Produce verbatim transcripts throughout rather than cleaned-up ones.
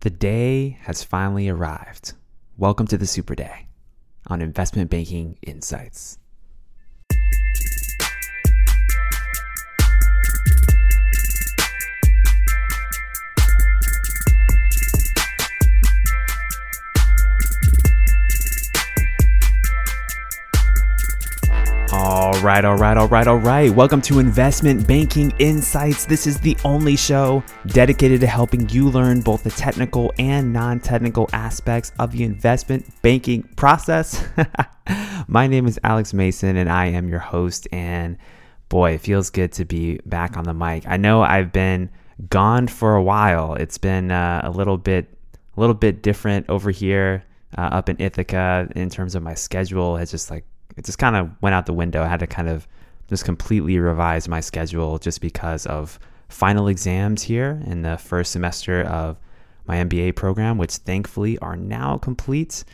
The day has finally arrived. Welcome to the Super Day on Investment Banking Insights. All right, all right, all right, all right. Welcome to Investment Banking Insights. This is the only show dedicated to helping you learn both the technical and non-technical aspects of the investment banking process. My name is Alex Mason and I am your host. And boy, it feels good to be back on the mic. I know I've been gone for a while. It's been uh, a little bit, a little bit different over here uh, up in Ithaca in terms of my schedule. It's just like It just kind of went out the window. I had to kind of just completely revise my schedule just because of final exams here in the first semester of my M B A program, which thankfully are now complete.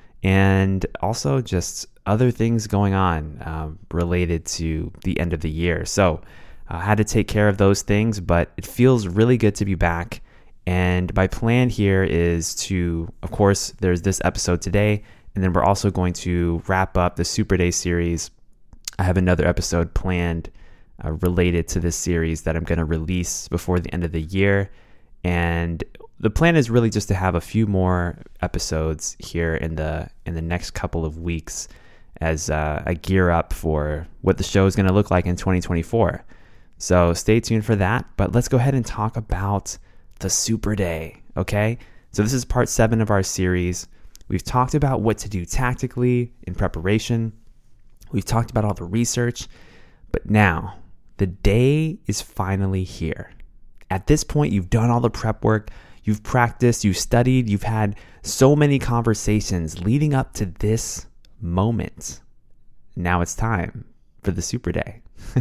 And also just other things going on um, related to the end of the year. So I uh, had to take care of those things, but it feels really good to be back. And my plan here is to, of course, there's this episode today. And then we're also going to wrap up the Super Day series. I have another episode planned uh, related to this series that I'm going to release before the end of the year. And the plan is really just to have a few more episodes here in the in the next couple of weeks as uh, I gear up for what the show is going to look like in twenty twenty-four. So stay tuned for that. But let's go ahead and talk about the Super Day, okay? So this is part seven of our series. We've talked about what to do tactically in preparation. We've talked about all the research, but now the day is finally here. At this point, you've done all the prep work, you've practiced, you've studied, you've had so many conversations leading up to this moment. Now it's time for the Super Day.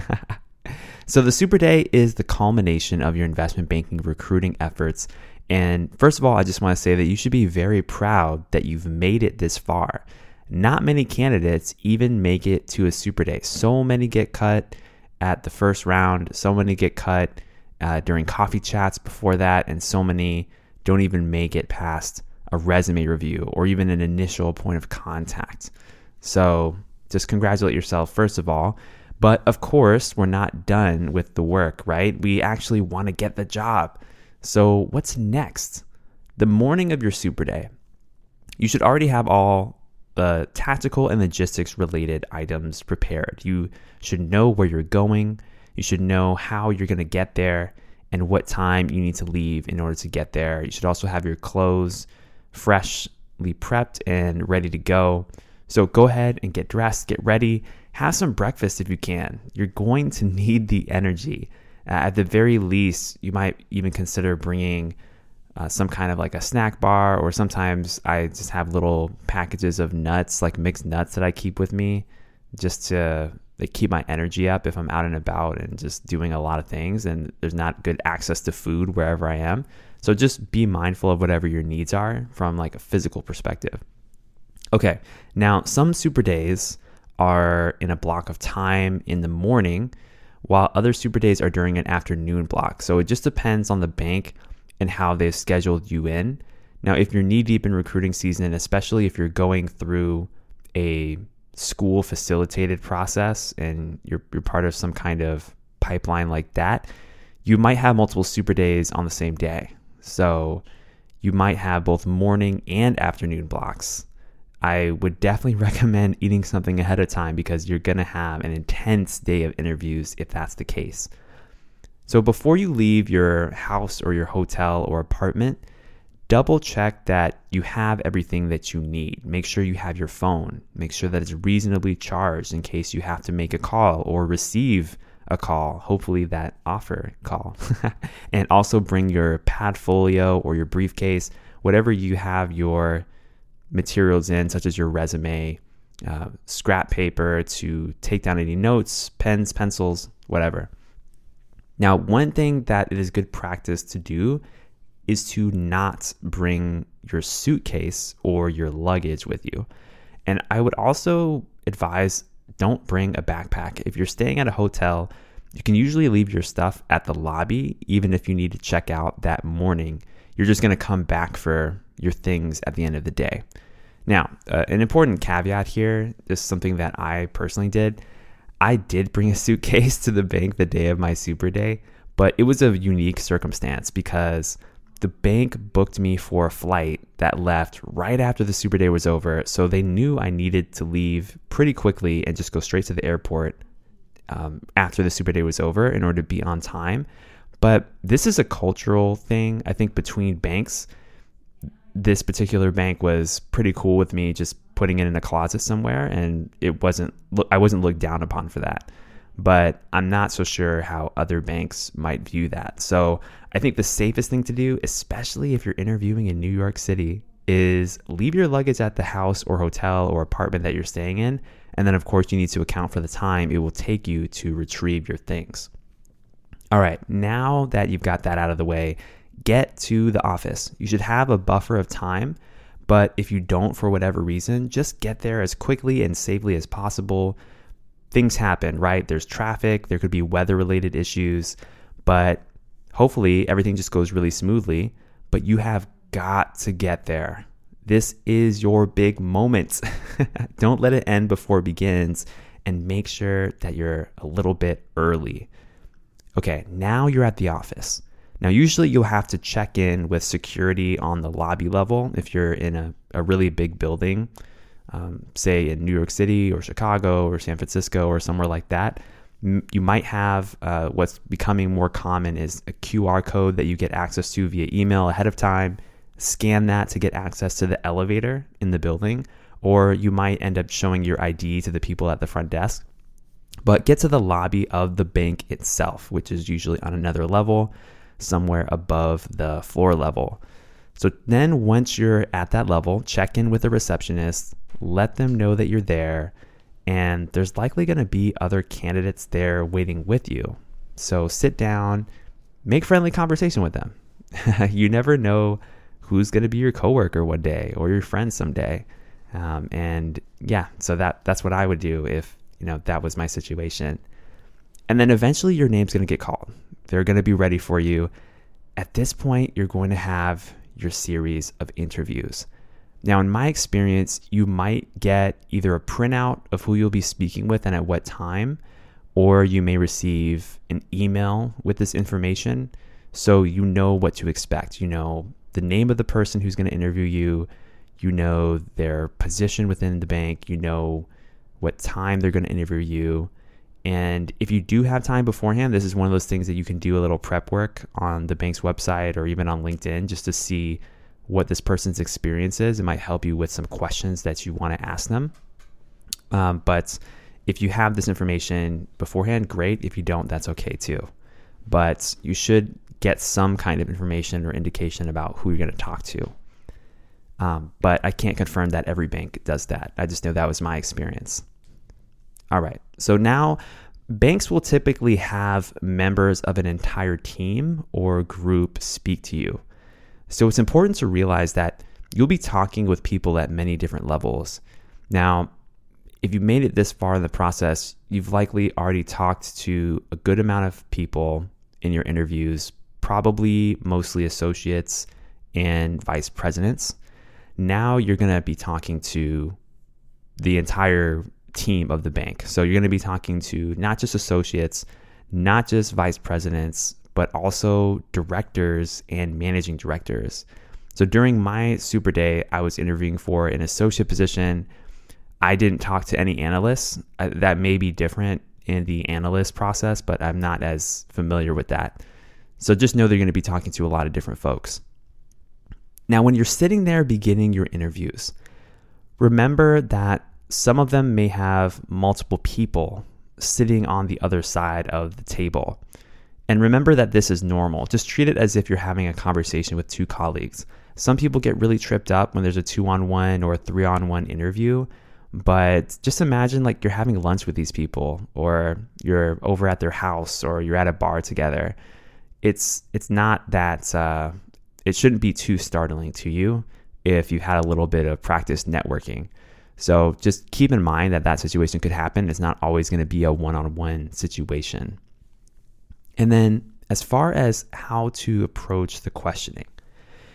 So the Super Day is the culmination of your investment banking recruiting efforts. And first of all, I just want to say that you should be very proud that you've made it this far. Not many candidates even make it to a Super Day. So many get cut at the first round. So many get cut uh, during coffee chats before that. And so many don't even make it past a resume review or even an initial point of contact. So just congratulate yourself, first of all. But of course, we're not done with the work, right? We actually want to get the job. So what's next? The morning of your Super Day, you should already have all the tactical and logistics related items prepared. You should know where you're going. You should know how you're going to get there and what time you need to leave in order to get there. You should also have your clothes freshly prepped and ready to go. So go ahead and get dressed, get ready, have some breakfast if you can. You're going to need the energy. Uh, at the very least, you might even consider bringing uh, some kind of like a snack bar, or sometimes I just have little packages of nuts, like mixed nuts that I keep with me just to like, keep my energy up if I'm out and about and just doing a lot of things and there's not good access to food wherever I am. So just be mindful of whatever your needs are from like a physical perspective. Okay, now some Super Days are in a block of time in the morning, while other Super Days are during an afternoon block. So it just depends on the bank and how they've scheduled you in. Now, if you're knee-deep in recruiting season, and especially if you're going through a school facilitated process and you're, you're part of some kind of pipeline like that, you might have multiple Super Days on the same day. So you might have both morning and afternoon blocks. I would definitely recommend eating something ahead of time because you're going to have an intense day of interviews if that's the case. So before you leave your house or your hotel or apartment, double check that you have everything that you need. Make sure you have your phone. Make sure that it's reasonably charged in case you have to make a call or receive a call, hopefully that offer call. And also bring your Padfolio or your briefcase, whatever you have your materials in, such as your resume, uh, scrap paper to take down any notes, pens, pencils, whatever. Now, one thing that it is good practice to do is to not bring your suitcase or your luggage with you. And I would also advise don't bring a backpack. If you're staying at a hotel, you can usually leave your stuff at the lobby, even if you need to check out that morning. You're just going to come back for your things at the end of the day. Now, uh, an important caveat here, this is something that I personally did. I did bring a suitcase to the bank the day of my super day, but it was a unique circumstance because the bank booked me for a flight that left right after the super day was over. So they knew I needed to leave pretty quickly and just go straight to the airport um, after the super day was over in order to be on time. But this is a cultural thing, I think, between banks. This particular bank was pretty cool with me just putting it in a closet somewhere, and it wasn't, I wasn't looked down upon for that. But I'm not so sure how other banks might view that. So I think the safest thing to do, especially if you're interviewing in New York City, is leave your luggage at the house or hotel or apartment that you're staying in. And then, of course, you need to account for the time it will take you to retrieve your things. All right, now that you've got that out of the way, get to the office. You should have a buffer of time, but if you don't for whatever reason, just get there as quickly and safely as possible. Things happen, right? There's traffic, there could be weather-related issues, but hopefully everything just goes really smoothly, but you have got to get there. This is your big moment. Don't let it end before it begins, and make sure that you're a little bit early. Okay, now you're at the office. Now, usually you'll have to check in with security on the lobby level if you're in a, a really big building, um, say in New York City or Chicago or San Francisco or somewhere like that. You might have uh, what's becoming more common is a Q R code that you get access to via email ahead of time. Scan that to get access to the elevator in the building, or you might end up showing your I D to the people at the front desk. But get to the lobby of the bank itself, which is usually on another level, somewhere above the floor level. So then once you're at that level, check in with the receptionist, let them know that you're there, and there's likely going to be other candidates there waiting with you. So sit down, make friendly conversation with them. You never know who's going to be your coworker one day or your friend someday. Um, and yeah, so that that's what I would do if, you know, that was my situation. And then eventually your name's going to get called. They're going to be ready for you. At this point, you're going to have your series of interviews. Now, in my experience, you might get either a printout of who you'll be speaking with and at what time, or you may receive an email with this information so you know what to expect. You know the name of the person who's going to interview you, you know their position within the bank, you know what time they're going to interview you. And if you do have time beforehand, this is one of those things that you can do a little prep work on the bank's website or even on LinkedIn just to see what this person's experience is. It might help you with some questions that you want to ask them. Um, but if you have this information beforehand, great. If you don't, that's okay too. But you should get some kind of information or indication about who you're going to talk to. Um, but I can't confirm that every bank does that. I just know that was my experience. All right. So now banks will typically have members of an entire team or group speak to you. So it's important to realize that you'll be talking with people at many different levels. Now, if you made it this far in the process, you've likely already talked to a good amount of people in your interviews, probably mostly associates and vice presidents. Now you're going to be talking to the entire team of the bank. So you're going to be talking to not just associates, not just vice presidents, but also directors and managing directors. So during my super day, I was interviewing for an associate position. I didn't talk to any analysts. That may be different in the analyst process, but I'm not as familiar with that. So just know that you're going to be talking to a lot of different folks. Now, when you're sitting there beginning your interviews, remember that some of them may have multiple people sitting on the other side of the table. And remember that this is normal. Just treat it as if you're having a conversation with two colleagues. Some people get really tripped up when there's a two-on-one or a three-on-one interview, but just imagine like you're having lunch with these people, or you're over at their house, or you're at a bar together. It's it's not that, uh, it shouldn't be too startling to you if you've had a little bit of practice networking. So just keep in mind that that situation could happen. It's not always going to be a one-on-one situation. And then as far as how to approach the questioning,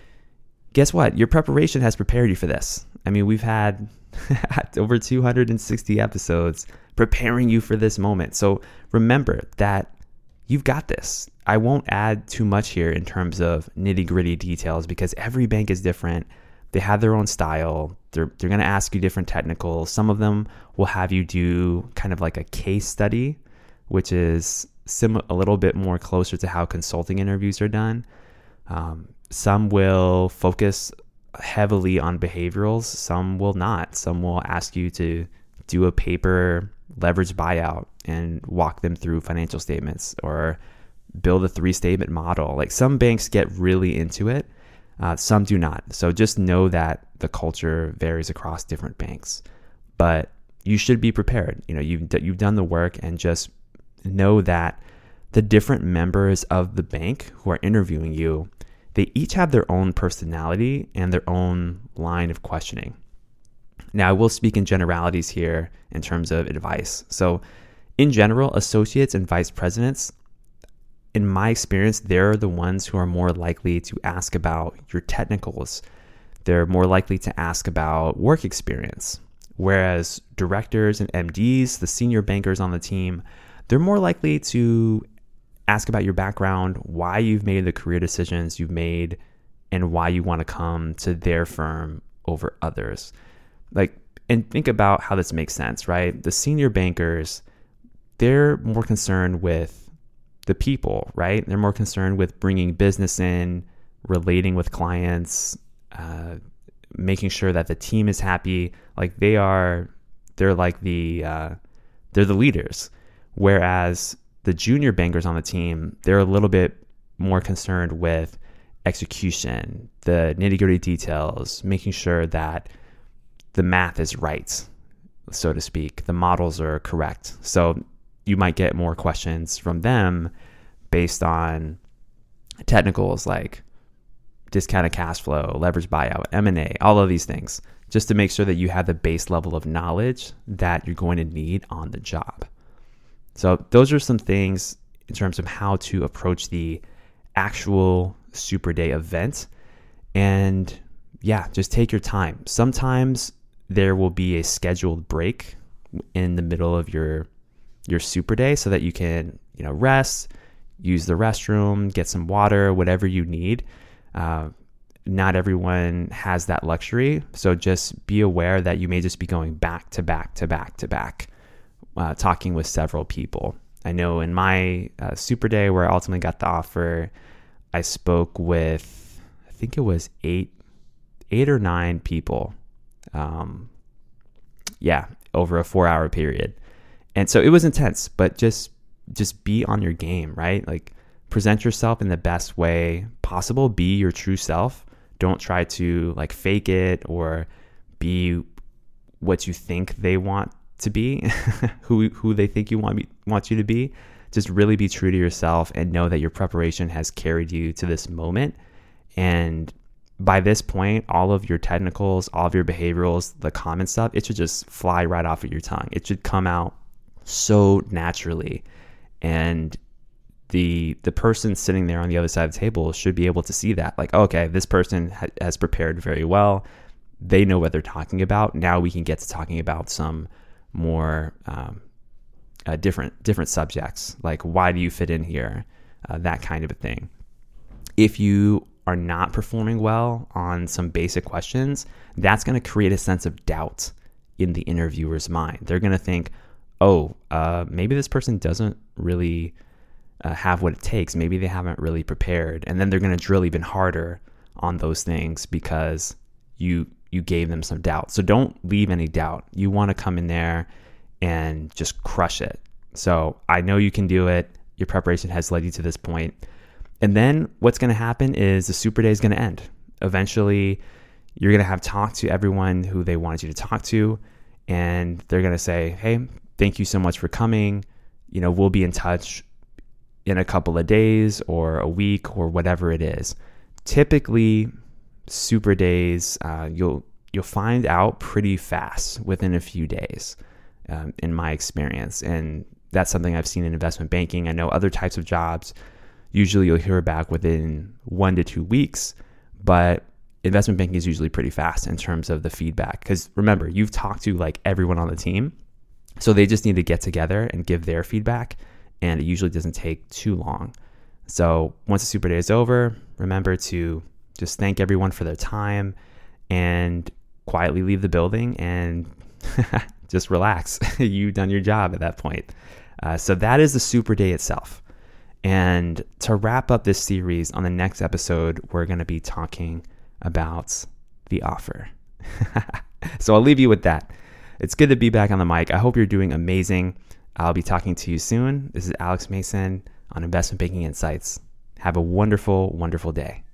guess what? Your preparation has prepared you for this. I mean, we've had over two hundred sixty episodes preparing you for this moment. So remember that you've got this. I won't add too much here in terms of nitty gritty details because every bank is different. They have their own style. They're, they're going to ask you different technicals. Some of them will have you do kind of like a case study, which is sim- a little bit more closer to how consulting interviews are done. Um, some will focus heavily on behaviorals. Some will not. Some will ask you to do a paper leverage buyout and walk them through financial statements or build a three statement model. Like some banks get really into it. Uh, some do not. So just know that the culture varies across different banks, but you should be prepared. You know, you've, you've done the work, and just know that the different members of the bank who are interviewing you, they each have their own personality and their own line of questioning. Now, I will speak in generalities here in terms of advice. So in general, associates and vice presidents, in my experience, they're the ones who are more likely to ask about your technicals. They're more likely to ask about work experience. Whereas directors and M Ds, the senior bankers on the team, they're more likely to ask about your background, why you've made the career decisions you've made, and why you want to come to their firm over others. Like, and think about how this makes sense, right? The senior bankers, they're more concerned with the people, right? They're more concerned with bringing business in, relating with clients, uh, making sure that the team is happy. Like they are, they're like the, uh, they're the leaders. Whereas the junior bankers on the team, they're a little bit more concerned with execution, the nitty-gritty details, making sure that the math is right, so to speak. The models are correct. So you might get more questions from them based on technicals like discounted cash flow, leverage buyout, M and A, all of these things, just to make sure that you have the base level of knowledge that you're going to need on the job. So those are some things in terms of how to approach the actual Super Day event. And yeah, just take your time. Sometimes there will be a scheduled break in the middle of your your Super Day so that you can, you know, rest, use the restroom, get some water, whatever you need. Uh, not everyone has that luxury. So just be aware that you may just be going back to back to back to back, uh, talking with several people. I know in my uh, Super Day where I ultimately got the offer, I spoke with, I think it was eight, eight or nine people. Um, yeah, over a four hour period. And so it was intense, but just just be on your game, right? Like present yourself in the best way possible. Be your true self. Don't try to like fake it or be what you think they want to be, who who they think you want be, want you to be. Just really be true to yourself and know that your preparation has carried you to this moment. And by this point, all of your technicals, all of your behaviorals, the common stuff, it should just fly right off of your tongue. It should come out so naturally. And the the person sitting there on the other side of the table should be able to see that. Like, okay, this person ha- has prepared very well. They know what they're talking about. Now we can get to talking about some more um, uh, different different subjects, like why do you fit in here, uh, that kind of a thing. If you are not performing well on some basic questions, that's going to create a sense of doubt in the interviewer's mind. They're going to think, oh, uh, maybe this person doesn't really uh, have what it takes. Maybe they haven't really prepared. And then they're going to drill even harder on those things because you you gave them some doubt. So don't leave any doubt. You want to come in there and just crush it. So I know you can do it. Your preparation has led you to this point. And then what's going to happen is the Super Day is going to end. Eventually, you're going to have talked to everyone who they wanted you to talk to, and they're going to say, hey, thank you so much for coming. You know, we'll be in touch in a couple of days or a week or whatever it is. Typically, Super Days, uh, you'll you'll find out pretty fast within a few days, um, in my experience. And that's something I've seen in investment banking. I know other types of jobs, usually you'll hear back within one to two weeks, but investment banking is usually pretty fast in terms of the feedback. Because remember, you've talked to like everyone on the team. So they just need to get together and give their feedback. And it usually doesn't take too long. So once the super day is over, remember to just thank everyone for their time and quietly leave the building and just relax. You've done your job at that point. Uh, so that is the super day itself. And to wrap up this series, on the next episode, we're going to be talking about the offer. So I'll leave you with that. It's good to be back on the mic. I hope you're doing amazing. I'll be talking to you soon. This is Alex Mason on Investment Banking Insights. Have a wonderful, wonderful day.